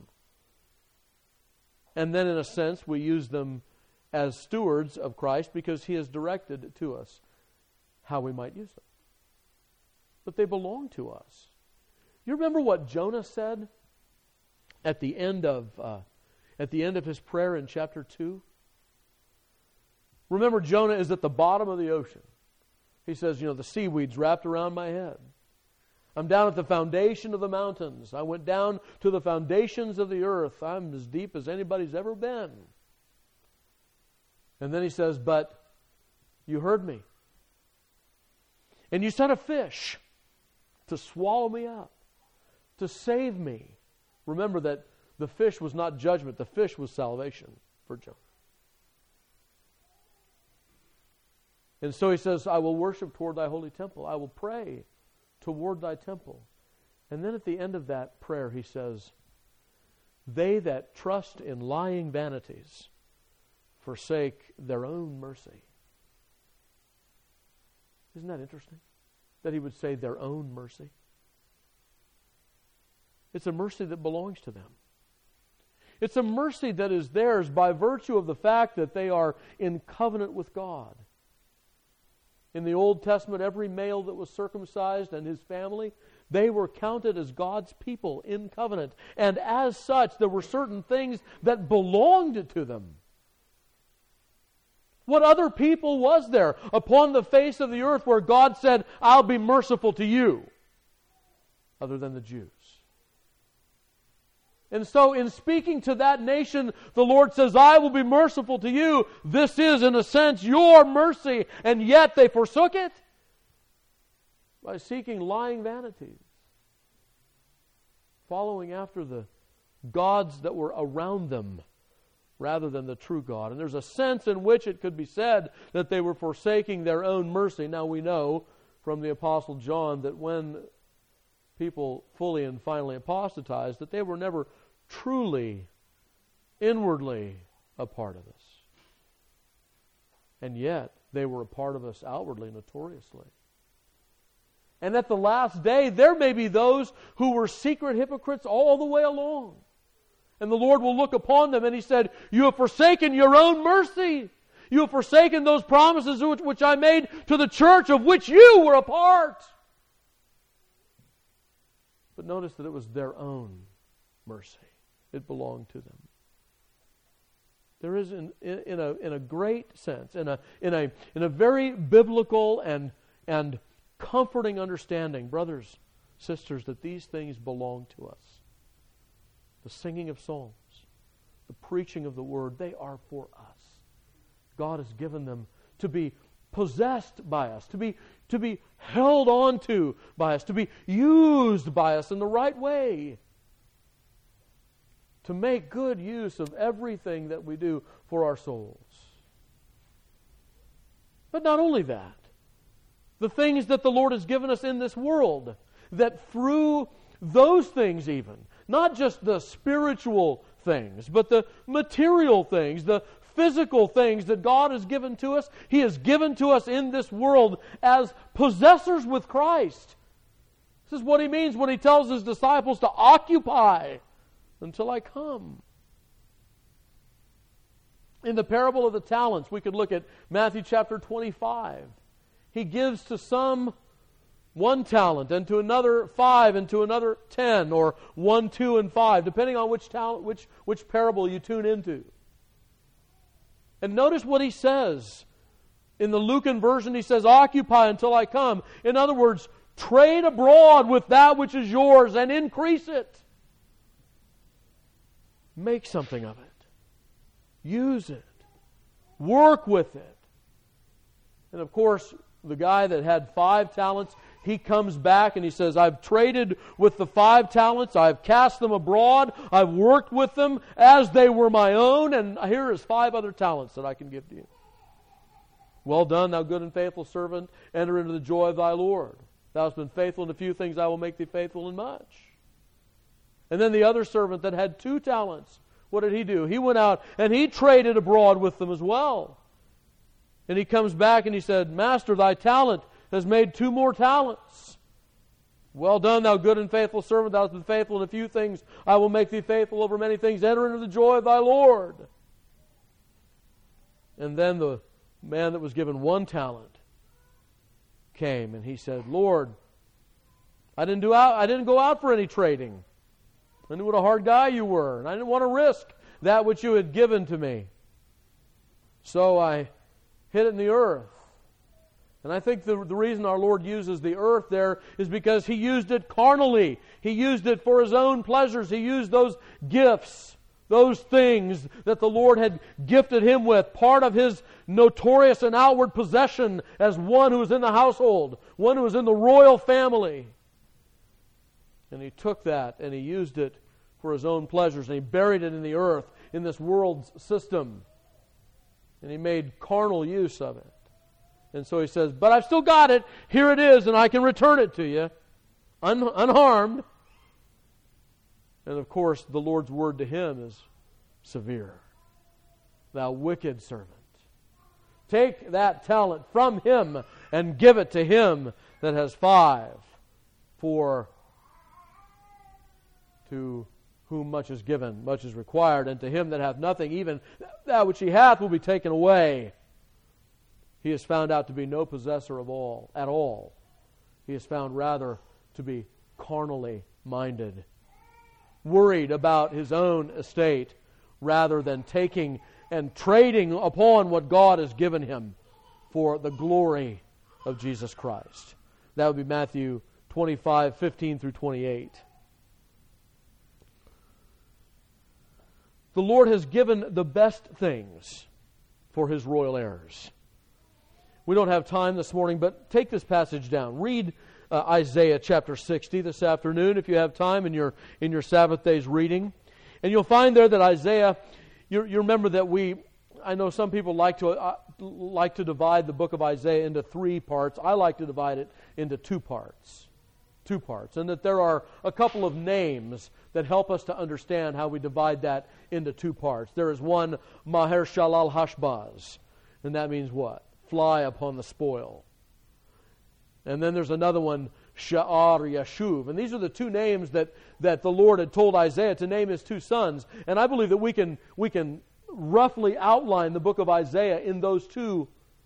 Speaker 1: And then, in a sense, we use them as stewards of Christ because He has directed to us how we might use them. But they belong to us. You remember what Jonah said at the end of his prayer in chapter 2? Remember, Jonah is at the bottom of the ocean. He says, the seaweed's wrapped around my head. I'm down at the foundation of the mountains. I went down to the foundations of the earth. I'm as deep as anybody's ever been. And then he says, but you heard me. And you sent a fish to swallow me up, to save me. Remember that the fish was not judgment. The fish was salvation for Jonah. And so he says, I will worship toward thy holy temple. I will pray toward thy temple. And then at the end of that prayer he says, they that trust in lying vanities forsake their own mercy. Isn't that interesting? That he would say their own mercy. It's a mercy that belongs to them. It's a mercy that is theirs by virtue of the fact that they are in covenant with God. In the Old Testament, every male that was circumcised and his family, they were counted as God's people in covenant. And as such, there were certain things that belonged to them. What other people was there upon the face of the earth where God said, I'll be merciful to you, other than the Jews? And so in speaking to that nation, the Lord says, I will be merciful to you. This is, in a sense, your mercy. And yet they forsook it by seeking lying vanities, following after the gods that were around them rather than the true God. And there's a sense in which it could be said that they were forsaking their own mercy. Now we know from the Apostle John that when people fully and finally apostatized, that they were never truly, inwardly a part of us. And yet, they were a part of us outwardly, notoriously. And at the last day, there may be those who were secret hypocrites all the way along. And the Lord will look upon them and He said, you have forsaken your own mercy. You have forsaken those promises which I made to the church of which you were a part. But notice that it was their own mercy. It belonged to them. There is, in a great sense, in a very biblical and comforting understanding, brothers, sisters, that these things belong to us. The singing of psalms, the preaching of the word, they are for us. God has given them to be possessed by us, to be held on to by us, to be used by us in the right way, to make good use of everything that we do for our souls. But not only that, the things that the Lord has given us in this world, that through those things even, not just the spiritual things, but the material things, the physical things that God has given to us, He has given to us in this world as possessors with Christ. This is what He means when He tells His disciples to occupy until I come. In the parable of the talents, we could look at Matthew chapter 25. He gives to some 1 talent, and to another 5, and to another 10, or 1, 2, and 5, depending on which parable you tune into. And notice what He says. In the Lucan version, He says, occupy until I come. In other words, trade abroad with that which is yours and increase it. Make something of it. Use it. Work with it. And of course, the guy that had 5 talents, he comes back and he says, I've traded with the 5 talents, I've cast them abroad, I've worked with them as they were my own, and here is 5 other talents that I can give to you. Well done, thou good and faithful servant, enter into the joy of thy Lord. Thou hast been faithful in a few things, I will make thee faithful in much. And then the other servant that had 2 talents, what did he do? He went out and he traded abroad with them as well. And he comes back and he said, Master, thy talent has made 2 more talents. Well done, thou good and faithful servant. Thou hast been faithful in a few things. I will make thee faithful over many things. Enter into the joy of thy Lord. And then the man that was given 1 talent came and he said, Lord, I didn't go out for any trading. I knew what a hard guy you were, and I didn't want to risk that which you had given to me. So I hid it in the earth. And I think the reason our Lord uses the earth there is because He used it carnally. He used it for His own pleasures. He used those gifts, those things that the Lord had gifted Him with, part of His notorious and outward possession as one who was in the household, one who was in the royal family. And He took that and He used it for His own pleasures, and He buried it in the earth, in this world's system. And He made carnal use of it. And so He says, but I've still got it. Here it is, and I can return it to you unharmed. And of course, the Lord's word to him is severe. Thou wicked servant. Take that talent from him and give it to him that has 5. For to whom much is given, much is required, and to him that hath nothing, even that which he hath will be taken away. He is found out to be no possessor of all, at all. He is found rather to be carnally minded, worried about his own estate, rather than taking and trading upon what God has given him for the glory of Jesus Christ. That would be Matthew 25:15 through 28. The Lord has given the best things for His royal heirs. We don't have time this morning, but take this passage down. Read Isaiah chapter 60 this afternoon if you have time in your Sabbath day's reading. And you'll find there that Isaiah, you remember that I know some people like to divide the book of Isaiah into 3 parts. I like to divide it into 2 parts. 2 parts. And that there are a couple of names that help us to understand how we divide that into 2 parts. There is one, Maher Shalal Hashbaz. And that means what? Fly upon the spoil. And then there's another one, Sha'ar Yashuv. And these are the 2 names that the Lord had told Isaiah to name his 2 sons. And I believe that we can roughly outline the book of Isaiah in those two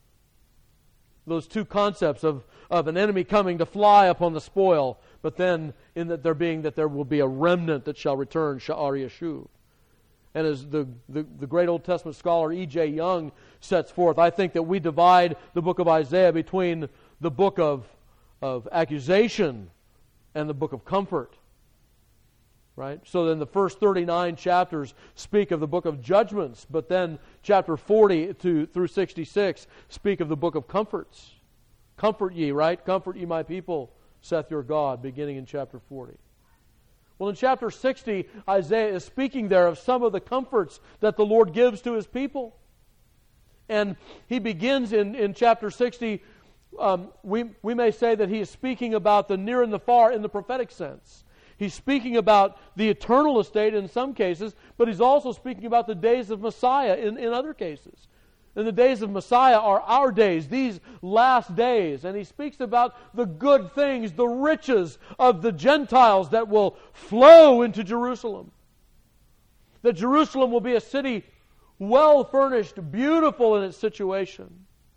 Speaker 1: concepts of an enemy coming to fly upon the spoil, but then in that there will be a remnant that shall return, Sha'ar Yashuv. And as the great Old Testament scholar E.J. Young sets forth, I think that we divide the book of Isaiah between the book of accusation and the book of comfort. Right? So then the first 39 chapters speak of the book of judgments, but then chapter 40 through 66 speak of the book of comforts. Comfort ye, right? Comfort ye my people, saith your God, beginning in chapter 40. Well, in chapter 60, Isaiah is speaking there of some of the comforts that the Lord gives to His people. And he begins in chapter 60, we may say that he is speaking about the near and the far in the prophetic sense. He's speaking about the eternal estate in some cases, but he's also speaking about the days of Messiah in other cases. And the days of Messiah are our days, these last days. And he speaks about the good things, the riches of the Gentiles that will flow into Jerusalem. That Jerusalem will be a city well furnished, beautiful in its situation.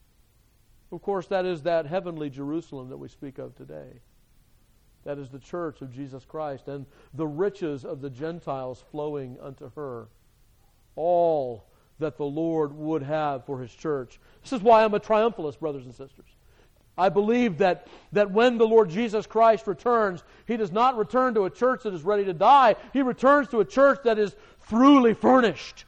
Speaker 1: Of course, that is that heavenly Jerusalem that we speak of today. That is the church of Jesus Christ and the riches of the Gentiles flowing unto her. All that the Lord would have for His church. This is why I'm a triumphalist, brothers and sisters. I believe that when the Lord Jesus Christ returns, He does not return to a church that is ready to die. He returns to a church that is thoroughly furnished.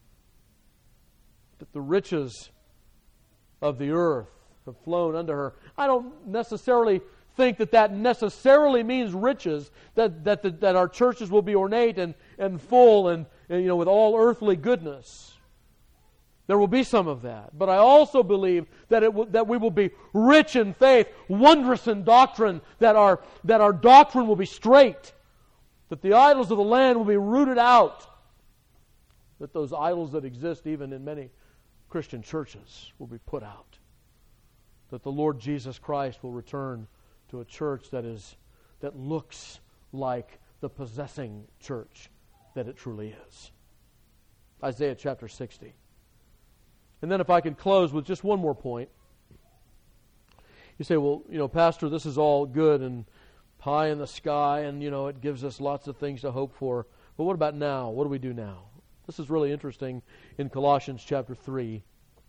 Speaker 1: That the riches of the earth have flown unto her. I don't necessarily think that necessarily means riches, that our churches will be ornate and full and with all earthly goodness. There will be some of that. But I also believe that we will be rich in faith, wondrous in doctrine, that our doctrine will be straight, that the idols of the land will be rooted out, that those idols that exist even in many Christian churches will be put out, that the Lord Jesus Christ will return to a church that looks like the possessing church that it truly is. Isaiah chapter 60. And then if I could close with just one more point. You say, well, Pastor, this is all good and pie in the sky, and, it gives us lots of things to hope for. But what about now? What do we do now? This is really interesting in Colossians chapter 3.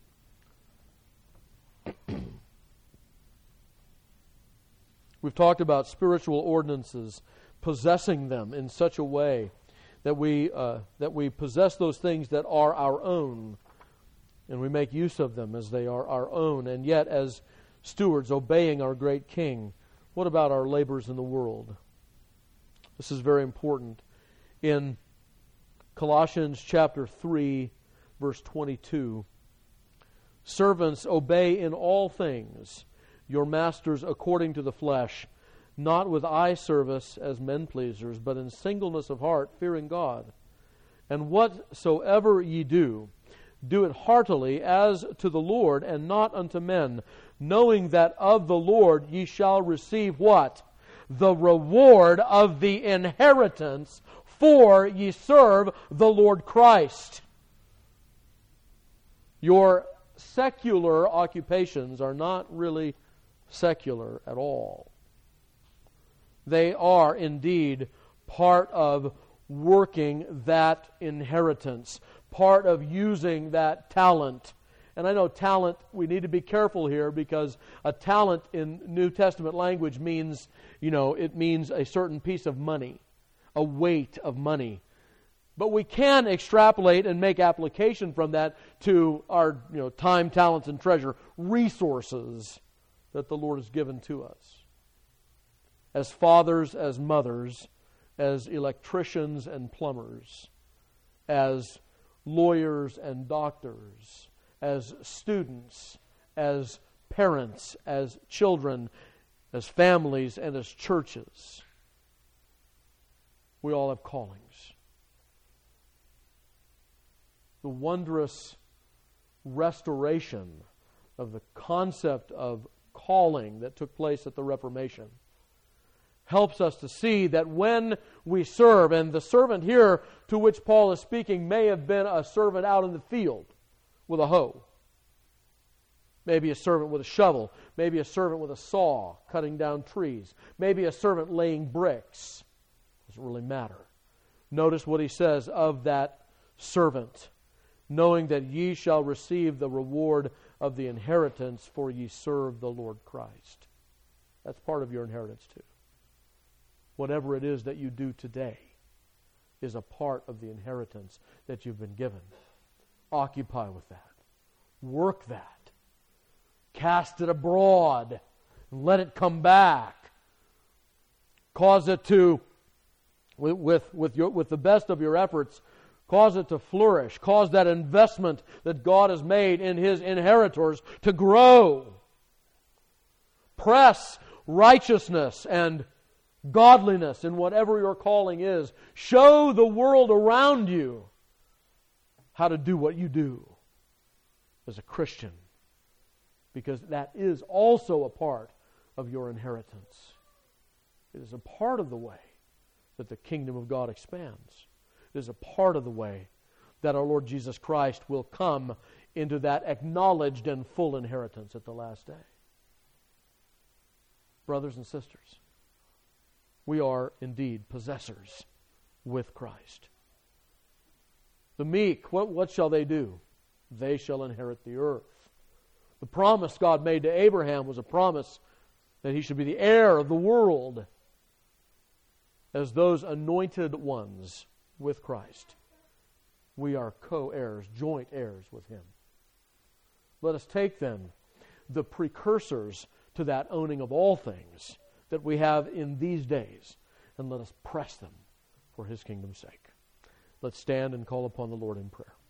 Speaker 1: We've talked about spiritual ordinances, possessing them in such a way that we possess those things that are our own, and we make use of them as they are our own, and yet as stewards obeying our great King. What about our labors in the world? This is very important. In Colossians chapter 3, verse 22, servants, obey in all things your masters according to the flesh, not with eye service as men pleasers, but in singleness of heart, fearing God. And whatsoever ye do, do it heartily as to the Lord and not unto men, knowing that of the Lord ye shall receive what? The reward of the inheritance, for ye serve the Lord Christ. Your secular occupations are not really secular at all. They are indeed part of working that inheritance, part of using that talent. And I know talent, we need to be careful here, because a talent in New Testament language means, it means a certain piece of money, a weight of money. But we can extrapolate and make application from that to our time, talents, and treasure, resources that the Lord has given to us. As fathers, as mothers, as electricians and plumbers, as lawyers and doctors, as students, as parents, as children, as families, and as churches. We all have callings. The wondrous restoration of the concept of calling that took place at the Reformation helps us to see that when we serve, and the servant here to which Paul is speaking may have been a servant out in the field with a hoe, maybe a servant with a shovel, maybe a servant with a saw cutting down trees, maybe a servant laying bricks. Doesn't really matter. Notice what he says of that servant, knowing that ye shall receive the reward of the inheritance, for ye serve the Lord Christ. That's part of your inheritance too. Whatever it is that you do today is a part of the inheritance that you've been given. Occupy with that. Work that. Cast it abroad and let it come back. Cause it to, with the best of your efforts, cause it to flourish. Cause that investment that God has made in His inheritors to grow. Press righteousness and godliness in whatever your calling is. Show the world around you how to do what you do as a Christian, because that is also a part of your inheritance. It is a part of the way that the kingdom of God expands. It is a part of the way that our Lord Jesus Christ will come into that acknowledged and full inheritance at the last day. Brothers and sisters, we are indeed possessors with Christ. The meek, what shall they do? They shall inherit the earth. The promise God made to Abraham was a promise that he should be the heir of the world as those anointed ones with Christ. We are co-heirs, joint heirs with Him. Let us take then the precursors to that owning of all things that we have in these days, and let us press them for His kingdom's sake. Let's stand and call upon the Lord in prayer.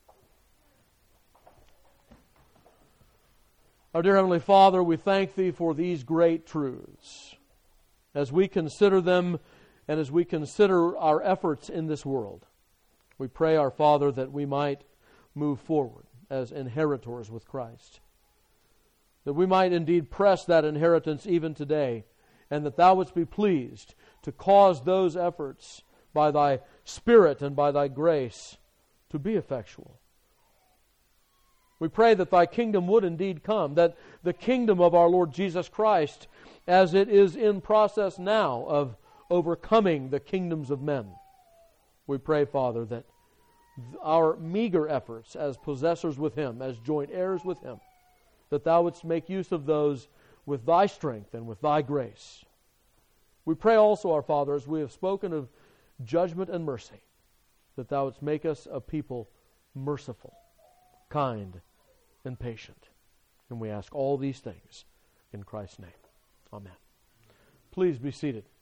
Speaker 1: Our dear Heavenly Father, we thank Thee for these great truths. As we consider them and as we consider our efforts in this world, we pray, our Father, that we might move forward as inheritors with Christ. That we might indeed press that inheritance even today, and that Thou wouldst be pleased to cause those efforts by Thy Spirit and by Thy grace to be effectual. We pray that Thy kingdom would indeed come, that the kingdom of our Lord Jesus Christ, as it is in process now of overcoming the kingdoms of men, we pray, Father, that our meager efforts as possessors with Him, as joint heirs with Him, that Thou wouldst make use of those with Thy strength and with Thy grace. We pray also, our Father, as we have spoken of judgment and mercy, that Thou wouldst make us a people merciful, kind, and patient. And we ask all these things in Christ's name. Amen. Please be seated.